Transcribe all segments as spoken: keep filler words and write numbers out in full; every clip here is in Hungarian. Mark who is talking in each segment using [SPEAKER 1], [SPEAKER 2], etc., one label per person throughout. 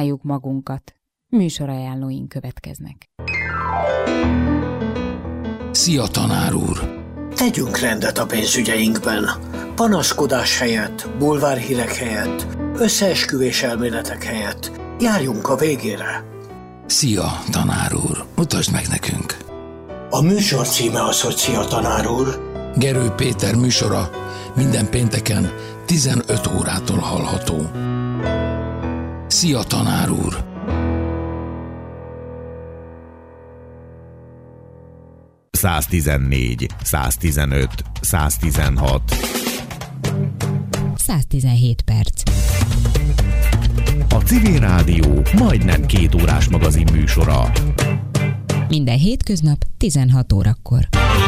[SPEAKER 1] Ajánljuk magunkat. Műsorajánlóink következnek.
[SPEAKER 2] Szia, tanár úr!
[SPEAKER 3] Tegyünk rendet a pénzügyeinkben. Panaszkodás helyett, bulvárhírek helyett, összeesküvés elméletek helyett. Járjunk a végére.
[SPEAKER 2] Szia, tanár úr! Mutasd meg nekünk!
[SPEAKER 3] A műsor címe az, hogy Szia, tanár úr.
[SPEAKER 2] Gerő Péter műsora minden pénteken tizenöt órától hallható. Szia, tanár úr!
[SPEAKER 4] száztizennégy, száztizenöt, száztizenhat.
[SPEAKER 5] száztizenhét perc.
[SPEAKER 4] A Civil Rádió majdnem két órás magazin műsora.
[SPEAKER 5] Minden hétköznap tizenhat órakor.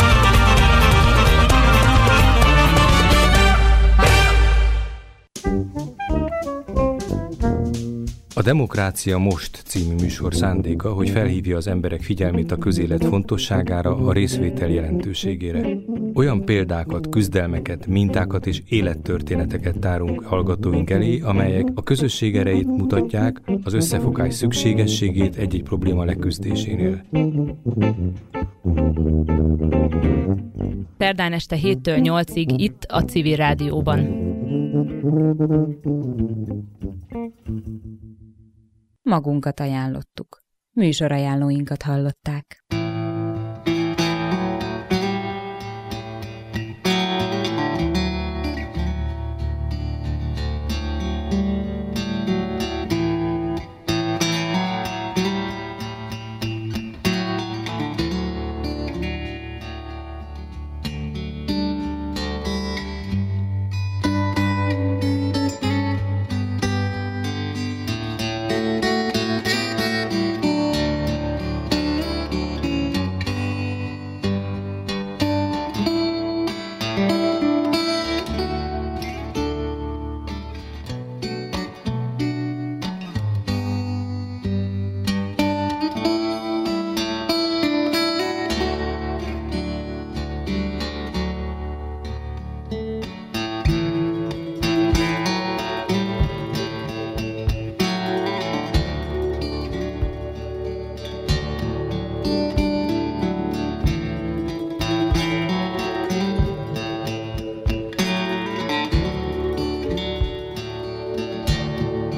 [SPEAKER 6] A Demokrácia Most című műsor szándéka, hogy felhívja az emberek figyelmét a közélet fontosságára, a részvétel jelentőségére. Olyan példákat, küzdelmeket, mintákat és élettörténeteket tárunk hallgatóink elé, amelyek a közösség erejét mutatják, az összefogás szükségességét egy-egy probléma leküzdésénél.
[SPEAKER 7] Szerdán este héttől nyolcig itt a Civil Rádióban.
[SPEAKER 1] Magunkat ajánlottuk. Műsorajánlóinkat hallották.